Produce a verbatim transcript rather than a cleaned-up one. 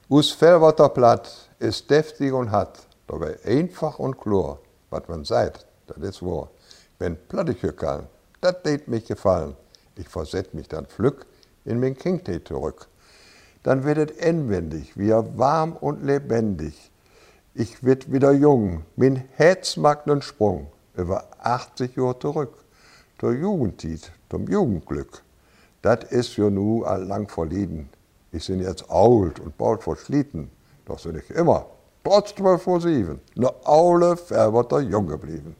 Us Fellwatter Platt ist deftig und hat, dabei einfach und klar, was man sagt, das ist wahr. Wenn Plattiche kann, das tät mich gefallen. Ich versetz mich dann flück in mein Kindheit zurück. Dann wird es inwendig, wieder warm und lebendig. Ich wird wieder jung, mein Herz macht nen Sprung, über achtzig Jahre zurück. Zur Jugendzeit, zum Jugendglück. Das ist ja nu all lang verleden. Ich bin jetzt alt und bald verschlitten, doch bin ich immer, trotz zwölf vor sieben, ne aule Fellwatter jung geblieben.